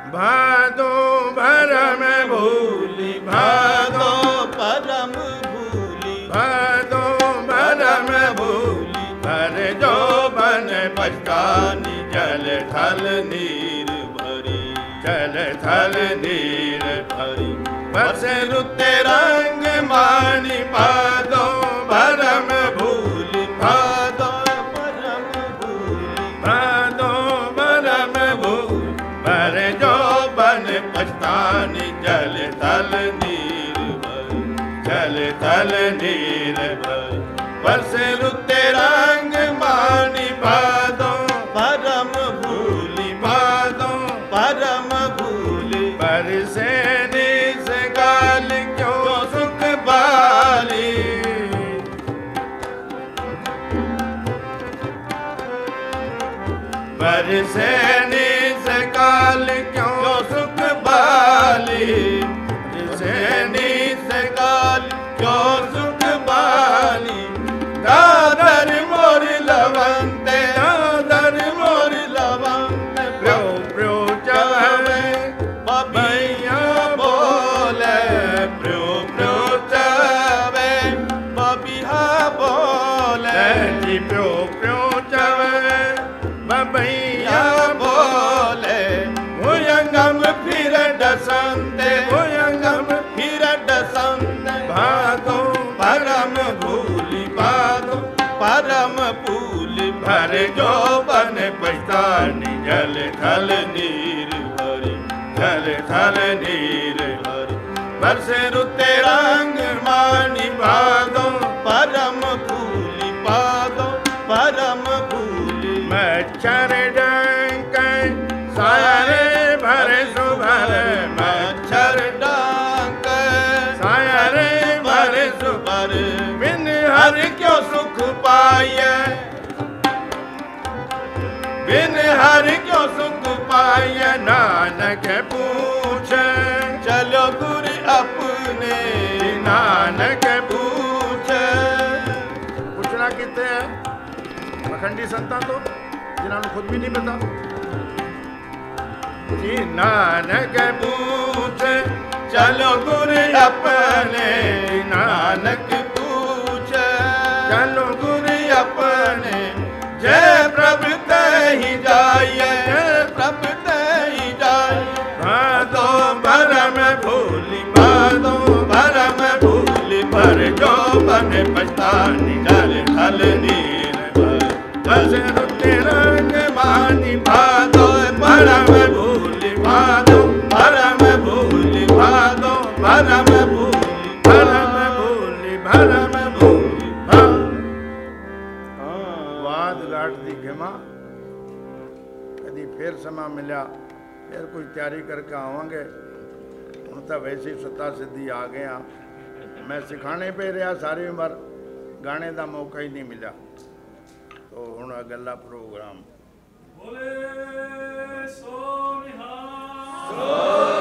भादो भरम भूली, भादो परम भूली, भादो भरम भूली, भर जो बन पछतानी, जल थल नीर भरी, जल थल नीर भरी, बस रुते रंग मानी, भादो भरम भूली, भादो परम भूली, भादो भरम भूली, भर जो बन पछतानी, जल थल नीर भरी, जल थल नीर भरी, बस रुते रंग मानी, भादो परम भूली, भादो परम भूली, बरसे निस गाल क्यों सुख बाली, बरसे निस काल क्यों सुख बाली, बरसे निस काल क्यों सुख बाली, दादर मोर लवंते, दादर मोर लवंते, प्यो प्यो चवे बबिया बोले, प्यो प्यो चवे बबिहा बोले, जी प्यो प्यो चवे बबिया बोले, भुयंगम फिर डसंते, भुयंगम फिर डसंते, भादो परम भूली, भादो परम भूली, भर जो बन पछतानी, जल थल नीर भरी, जल थल नीर भरी, बरसे रुते रंग मानी, भादो परम भूली, भादो परम भूली, मच्छर डंक सारे भर सुभर, मच्छर डांक सारे भर सुभर, बिन हर क्यों सुख पाए, बिन हर क्यों सुख पाए, नानक पूछे चलो गुरु अपने, नानक पूछे। पूछना कितने है पखंडी संता तो जिन्होंने खुद भी नहीं पता, जी नानक पूछे चलो गुरु अपने, नानक पूछे चलो गुरु अपने, जय प्रभु ही जाइए, जय प्रभु ही जाइए, भादो भरम भूली, भादो भरम भूली, भर जो बन पछतानी, जल थल नीर भरी, बस रुते रंग मानी, भादो भरम भूली, भादो भरम भूली, भादो भरम भूली, भरम भूली, भरम भूली, वाद घाट दी खिमा, कदी फिर समा मिलिया, फिर कोई तैयारी करके आवांगे, ਹੁਣ ਤਾਂ वैसे ही सत्ता सिद्धि आ गए हाँ, मैं सिखाने पे रहा सारी उम्र, गाने का मौका ही नहीं मिला, तो हुण अगला प्रोग्राम बोले सो निहाल।